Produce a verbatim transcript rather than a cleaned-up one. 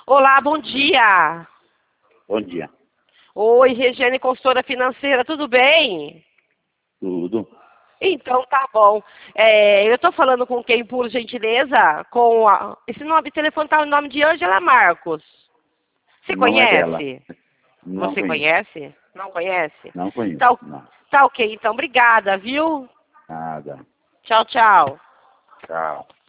Olá, bom dia. Bom dia. Oi, Regiane, consultora financeira, tudo bem? Tudo. Então, tá bom. É, eu estou falando com quem, por gentileza? Com a, esse nome de telefone tá o nome de Ângela Marcos. Você Não é dela. conhece? Não Você conheço. conhece? Não conhece? Não conheço. Tá, o- Não. tá ok, então. Obrigada, viu? Nada. Tchau, tchau. Tchau.